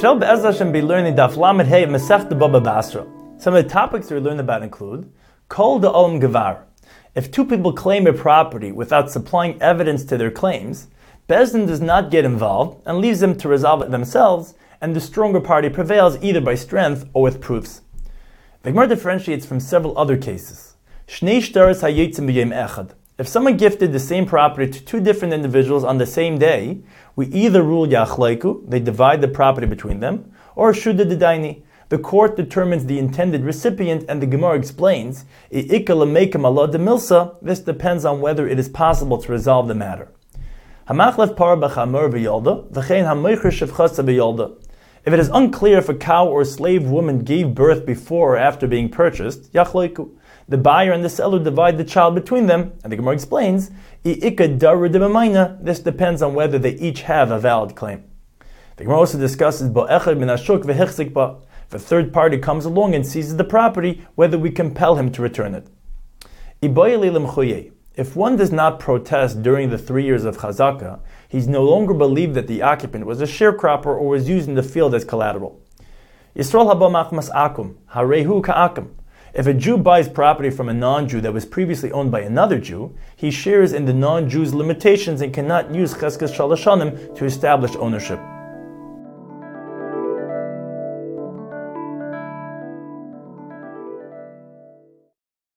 Shall Be'ez Hashem be learning Daf Lamed Hey Masechta Baba Basra. Some of the topics we learn about include Kol Da'olam Gevar. If two people claim a property without supplying evidence to their claims, Beis Din does not get involved and leaves them to resolve it themselves, and the stronger party prevails either by strength or with proofs. The Gemara differentiates from several other cases. Shnei shtaros hayotzim b'yom echad. If someone gifted the same property to two different individuals on the same day, we either rule yachlaiku, they divide the property between them, or shuda d'daini, the court determines the intended recipient, and the Gemara explains, this depends on whether it is possible to resolve the matter. If it is unclear if a cow or slave woman gave birth before or after being purchased, yachlaiku, the buyer and the seller divide the child between them, and the Gemara explains, this depends on whether they each have a valid claim. The Gemara also discusses, if a third party comes along and seizes the property, whether we compel him to return it. If one does not protest during the 3 years of chazaka, he's no longer believed that the occupant was a sharecropper or was used in the field as collateral. Yisrael haba machmas akum, harehu ka'akum. If a Jew buys property from a non-Jew that was previously owned by another Jew, he shares in the non-Jew's limitations and cannot use cheskes shalosh shanim to establish ownership.